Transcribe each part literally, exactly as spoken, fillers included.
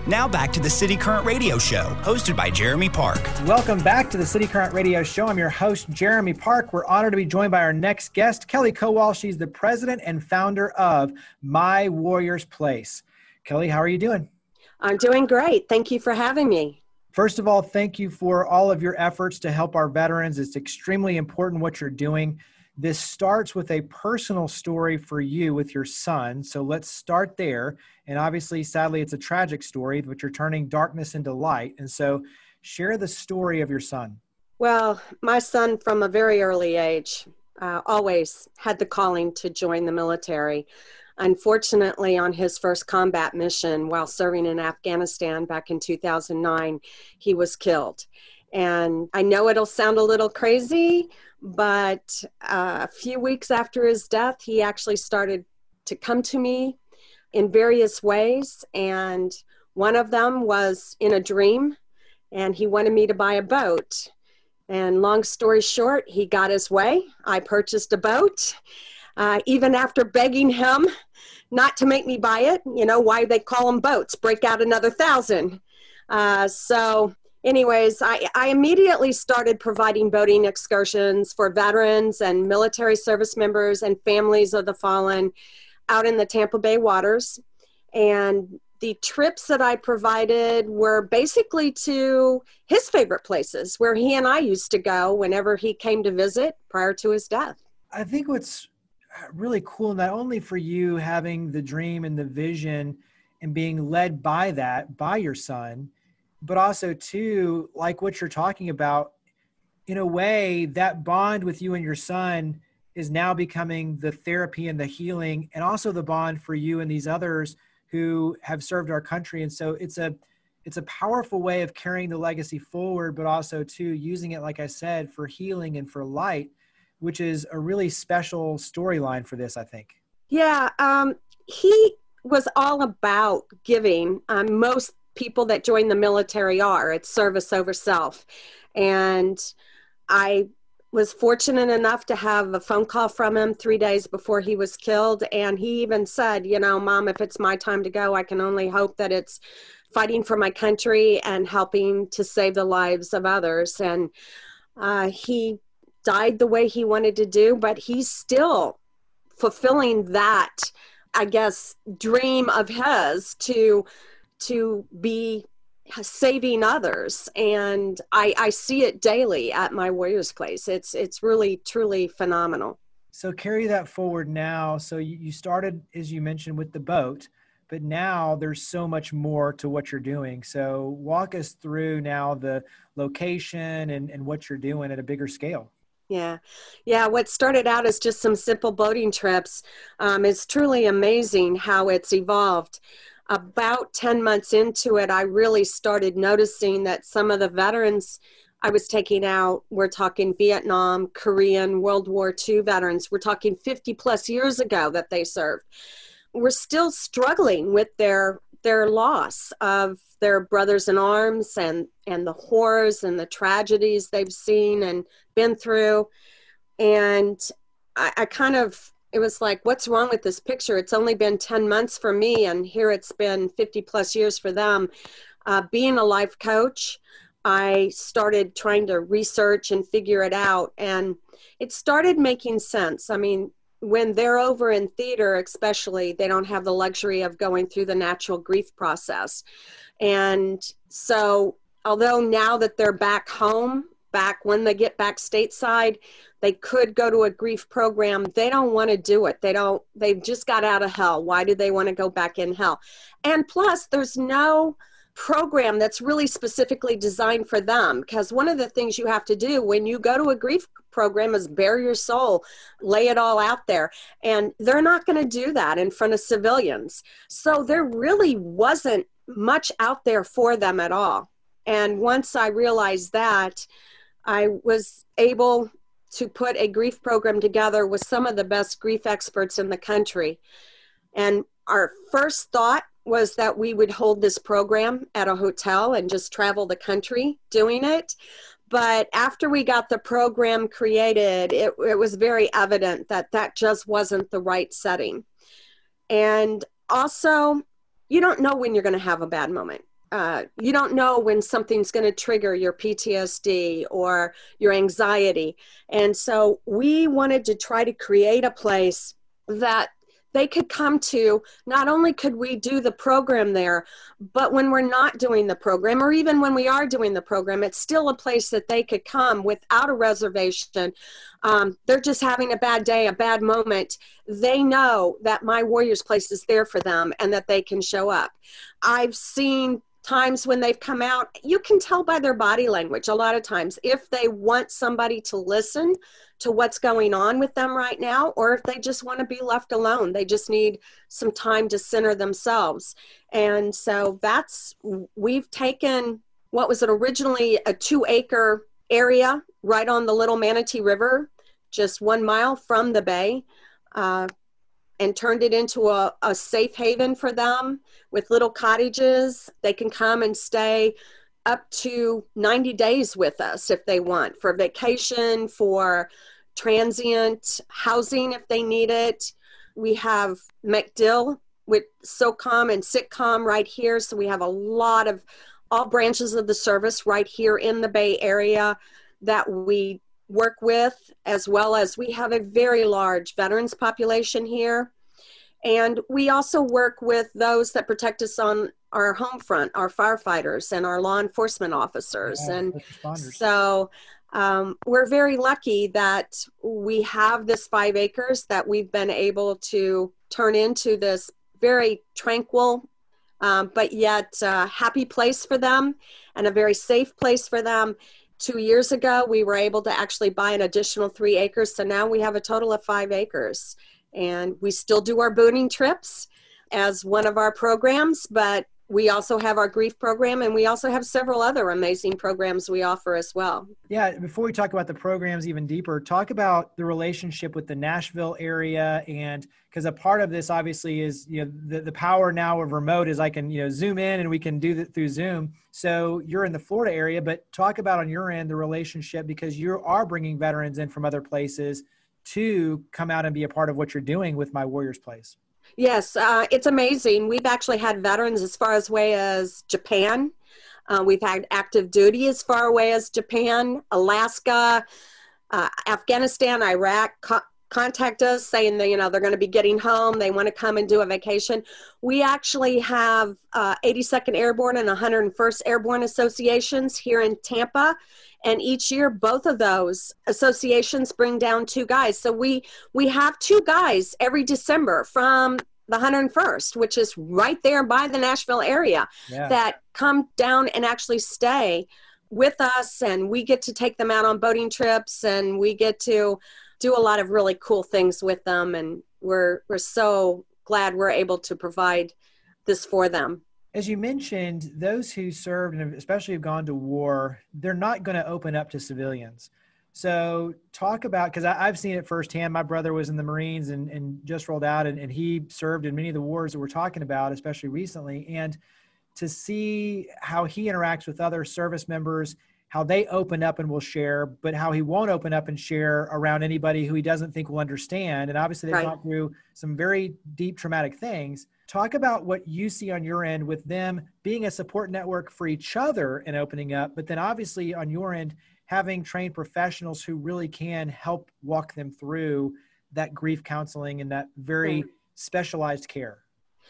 Now back to the City Current Radio Show, hosted by Jeremy Park. Welcome back to the City Current Radio Show. I'm your host, Jeremy Park. We're honored to be joined by our next guest, Kelly Kowal. She's the president and founder of My Warrior's Place. Kelly, how are you doing? I'm doing great. Thank you for having me. First of all, thank you for all of your efforts to help our veterans. It's extremely important what you're doing. This starts with a personal story for you with your son. So let's start there. And obviously, sadly, it's a tragic story, but you're turning darkness into light. And so share the story of your son. Well, my son from a very early age uh, always had the calling to join the military. Unfortunately, on his first combat mission while serving in Afghanistan back in two thousand nine, he was killed. And I know it'll sound a little crazy, but uh, a few weeks after his death, he actually started to come to me in various ways. And one of them was in a dream, and he wanted me to buy a boat. And long story short, he got his way. I purchased a boat, uh, even after begging him not to make me buy it. You know, why they call them boats, break out another thousand. Uh, so anyways, I, I immediately started providing boating excursions for veterans and military service members and families of the fallen out in the Tampa Bay waters. And the trips that I provided were basically to his favorite places where he and I used to go whenever he came to visit prior to his death. I think what's really cool, not only for you having the dream and the vision and being led by that, by your son, but also too, like what you're talking about, in a way, that bond with you and your son is now becoming the therapy and the healing, and also the bond for you and these others who have served our country. And so it's a, it's a powerful way of carrying the legacy forward, but also too, using it, like I said, for healing and for light, which is a really special storyline for this, I think. Yeah. Um, he was all about giving. Um, most people that join the military are. It's service over self. And I was fortunate enough to have a phone call from him three days before he was killed. And he even said, you know, Mom, if it's my time to go, I can only hope that it's fighting for my country and helping to save the lives of others. And uh, he died the way he wanted to do, but he's still fulfilling that, I guess, dream of his to to be saving others. And I, I see it daily at My Warrior's Place. It's it's really, truly phenomenal. So carry that forward now. So you, you started, as you mentioned, with the boat, but now there's so much more to what you're doing. So walk us through now the location and, and what you're doing at a bigger scale. Yeah. Yeah. What started out as just some simple boating trips um, is truly amazing how it's evolved. About ten months into it, I really started noticing that some of the veterans I was taking out, we're talking Vietnam, Korean, World War Two veterans, we're talking fifty plus years ago that they served, were still struggling with their their loss of their brothers in arms and, and the horrors and the tragedies they've seen and been through. And I, I kind of, it was like, what's wrong with this picture? It's only been ten months for me, and here it's been fifty plus years for them. Uh, being a life coach, I started trying to research and figure it out, and it started making sense. I mean, when they're over in theater, especially, they don't have the luxury of going through the natural grief process. And so, although now that they're back home, back when they get back stateside, they could go to a grief program. They don't want to do it. They don't, they've just got out of hell. Why do they want to go back in hell? And plus, there's no program that's really specifically designed for them, because one of the things you have to do when you go to a grief program is bare your soul, lay it all out there, and they're not going to do that in front of civilians. So there really wasn't much out there for them at all. And once I realized that, I was able to put a grief program together with some of the best grief experts in the country. And our first thought was that we would hold this program at a hotel and just travel the country doing it. But after we got the program created, it, it was very evident that that just wasn't the right setting. And also, you don't know when you're going to have a bad moment. uh, you don't know when something's going to trigger your P T S D or your anxiety. And so we wanted to try to create a place that they could come to. Not only could we do the program there, but when we're not doing the program, or even when we are doing the program, it's still a place that they could come without a reservation. Um, they're just having a bad day, a bad moment. They know that My Warriors Place is there for them and that they can show up. I've seen times when they've come out, you can tell by their body language a lot of times if they want somebody to listen to what's going on with them right now, or if they just want to be left alone. They just need some time to center themselves. And so that's, we've taken what was it originally a two acre area right on the Little Manatee River, just one mile from the bay, uh, and turned it into a, a safe haven for them with little cottages. They can come and stay up to ninety days with us if they want, for vacation, for transient housing if they need it. We have MacDill with SOCOM and SITCOM right here. So we have a lot of all branches of the service right here in the Bay Area that we work with, as well as we have a very large veterans population here. And we also work with those that protect us on our home front, our firefighters and our law enforcement officers. Yeah, and so um, we're very lucky that we have this five acres that we've been able to turn into this very tranquil, um, but yet uh, happy place for them and a very safe place for them. Two years ago, we were able to actually buy an additional three acres. So now we have a total of five acres. And we still do our boating trips as one of our programs, but we also have our grief program, and we also have several other amazing programs we offer as well. Yeah, before we talk about the programs even deeper, talk about the relationship with the Nashville area. And because a part of this obviously is, you know, the, the power now of remote is I can, you know, zoom in and we can do that through Zoom. So you're in the Florida area, but talk about on your end the relationship, because you are bringing veterans in from other places to come out and be a part of what you're doing with My Warriors Place. Yes, uh, it's amazing. We've actually had veterans as far away as Japan. Uh, we've had active duty as far away as Japan, Alaska, uh, Afghanistan, Iraq co- contact us saying that, you know, they're going to be getting home. They want to come and do a vacation. We actually have uh, eighty-second Airborne and one hundred first Airborne associations here in Tampa. And each year, both of those associations bring down two guys. So we we have two guys every December from the one hundred first, which is right there by the Nashville area, yeah, that come down and actually stay with us. And we get to take them out on boating trips, and we get to do a lot of really cool things with them. And we're we're so glad we're able to provide this for them. As you mentioned, those who served and especially have gone to war, they're not going to open up to civilians. So talk about, because I've seen it firsthand. My brother was in the Marines and, and just rolled out, and, and he served in many of the wars that we're talking about, especially recently. And to see how he interacts with other service members, how they open up and will share, but how he won't open up and share around anybody who he doesn't think will understand. And obviously they've right. gone through some very deep traumatic things. Talk about what you see on your end with them being a support network for each other and opening up, but then obviously on your end, having trained professionals who really can help walk them through that grief counseling and that very mm-hmm. specialized care.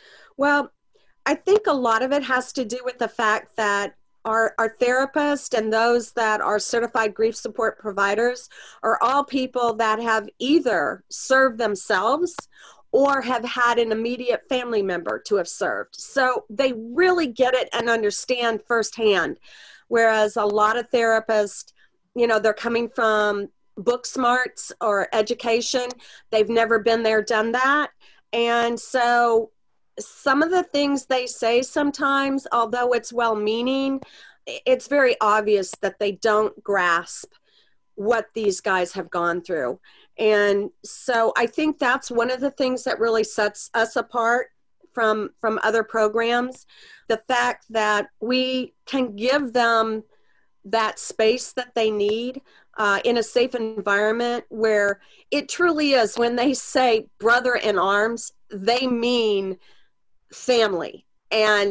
Well, I think a lot of it has to do with the fact that Our, our therapists and those that are certified grief support providers are all people that have either served themselves or have had an immediate family member to have served. So they really get it and understand firsthand. Whereas a lot of therapists, you know, they're coming from book smarts or education. They've never been there, done that. And so some of the things they say sometimes, although it's well-meaning, it's very obvious that they don't grasp what these guys have gone through. And so I think that's one of the things that really sets us apart from, from other programs, the fact that we can give them that space that they need uh, in a safe environment where it truly is, when they say brother in arms, they mean family. And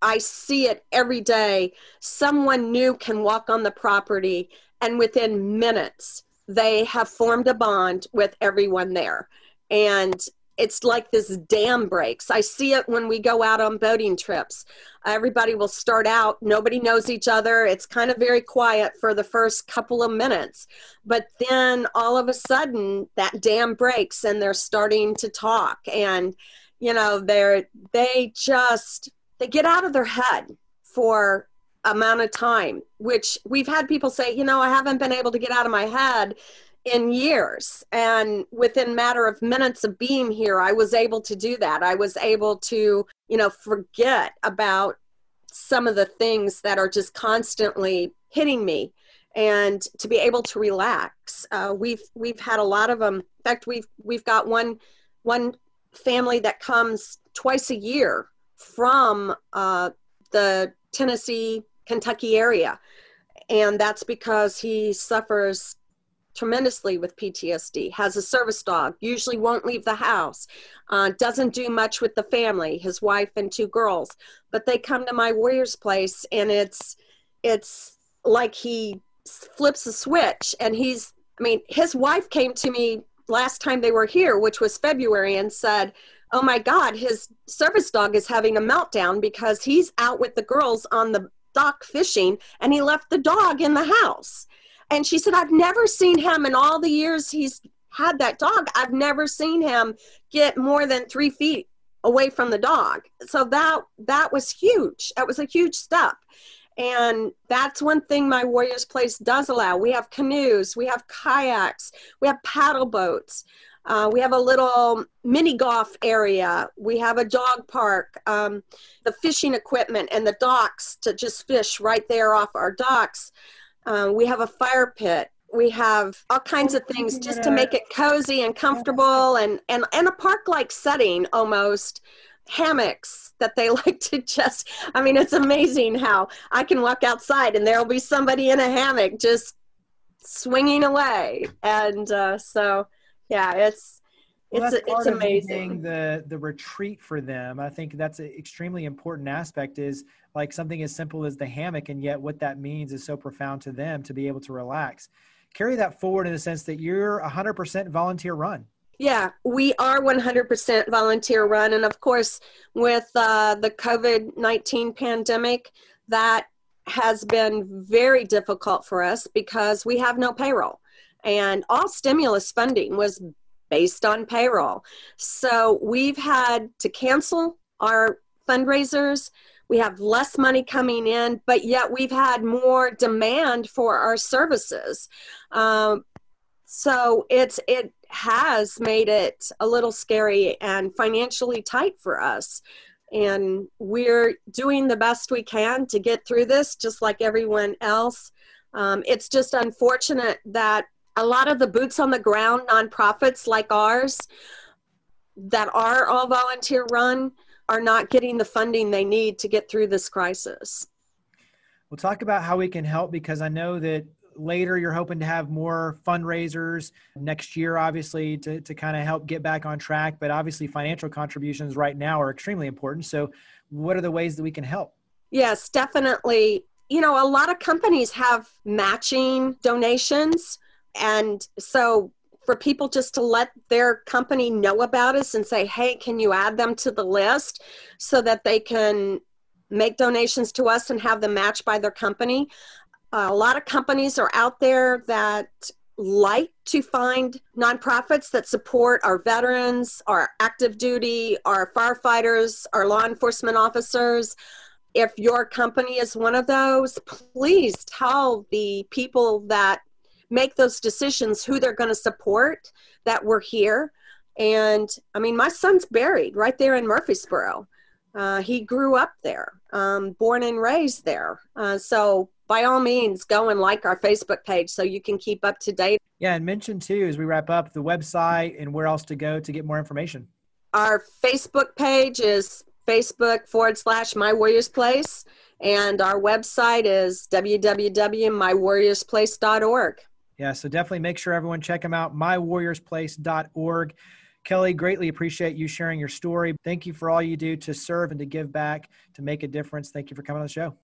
I see it every day. Someone new can walk on the property, and within minutes, they have formed a bond with everyone there. And it's like this dam breaks. I see it when we go out on boating trips. Everybody will start out, nobody knows each other. It's kind of very quiet for the first couple of minutes. But then all of a sudden that dam breaks and they're starting to talk. And, you know, they're, they just, they get out of their head for amount of time, which we've had people say, you know, I haven't been able to get out of my head in years. And within a matter of minutes of being here, I was able to do that. I was able to, you know, forget about some of the things that are just constantly hitting me and to be able to relax. Uh, we've, we've had a lot of them. In fact, we've, we've got one, one family that comes twice a year from uh, the Tennessee, Kentucky area. And that's because he suffers tremendously with P T S D, has a service dog, usually won't leave the house, uh, doesn't do much with the family, his wife and two girls, but they come to my Warriors Place and it's, it's like he flips a switch. And he's, I mean, his wife came to me last time they were here, which was February, and said, oh my God, his service dog is having a meltdown because he's out with the girls on the dock fishing and he left the dog in the house. And she said, I've never seen him in all the years he's had that dog. I've never seen him get more than three feet away from the dog. So that, that was huge. That was a huge step. And that's one thing my Warriors Place does allow. We have canoes, we have kayaks, we have paddle boats. Uh, we have a little mini golf area. We have a dog park, um, the fishing equipment and the docks to just fish right there off our docks. Uh, we have a fire pit. We have all kinds of things just to make it cozy and comfortable and, and, and a park-like setting almost. Hammocks that they like to just, I mean, it's amazing how I can walk outside and there'll be somebody in a hammock just swinging away. And uh, so, yeah, it's, Well, it's, that's it's part of amazing. The, the retreat for them. I think that's an extremely important aspect, is like something as simple as the hammock, and yet what that means is so profound to them to be able to relax. Carry that forward in the sense that you're one hundred percent volunteer run. Yeah, we are one hundred percent volunteer run. And of course, with uh, the COVID nineteen pandemic, that has been very difficult for us because we have no payroll. And all stimulus funding was based on payroll. So we've had to cancel our fundraisers. We have less money coming in, but yet we've had more demand for our services. Um, so it's it has made it a little scary and financially tight for us. And we're doing the best we can to get through this, just like everyone else. Um, it's just unfortunate that a lot of the boots on the ground nonprofits like ours that are all volunteer run are not getting the funding they need to get through this crisis. We'll talk about how we can help, because I know that later you're hoping to have more fundraisers next year, obviously, to, to kind of help get back on track. But obviously financial contributions right now are extremely important. So what are the ways that we can help? Yes, definitely. You know, a lot of companies have matching donations. And so for people just to let their company know about us and say, hey, can you add them to the list so that they can make donations to us and have them matched by their company. Uh, a lot of companies are out there that like to find nonprofits that support our veterans, our active duty, our firefighters, our law enforcement officers. If your company is one of those, please tell the people that make those decisions who they're going to support, that we're here. And I mean, my son's buried right there in Murfreesboro. Uh, he grew up there, um, born and raised there. Uh, so by all means, go and like our Facebook page so you can keep up to date. Yeah, and mention too, as we wrap up, the website and where else to go to get more information. Our Facebook page is Facebook forward slash My Warriors Place. And our website is w w w dot my warriors place dot org. Yeah, so definitely make sure everyone check them out, my warriors place dot org. Kelly, greatly appreciate you sharing your story. Thank you for all you do to serve and to give back, to make a difference. Thank you for coming on the show.